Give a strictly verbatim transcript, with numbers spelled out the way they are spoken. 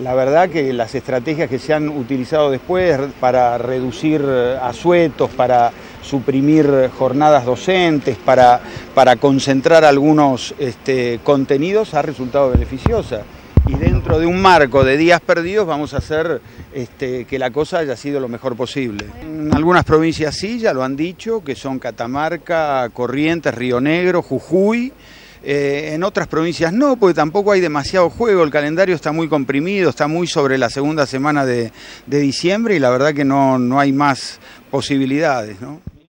La verdad que las estrategias que se han utilizado después para reducir asuetos, para suprimir jornadas docentes, para, para concentrar algunos este, contenidos ha resultado beneficiosa. Y dentro de un marco de días perdidos vamos a hacer este, que la cosa haya sido lo mejor posible. En algunas provincias sí, ya lo han dicho, que son Catamarca, Corrientes, Río Negro, Jujuy. Eh, en otras provincias no, porque tampoco hay demasiado juego, el calendario está muy comprimido, está muy sobre la segunda semana de, de diciembre y la verdad que no, no hay más posibilidades, ¿no?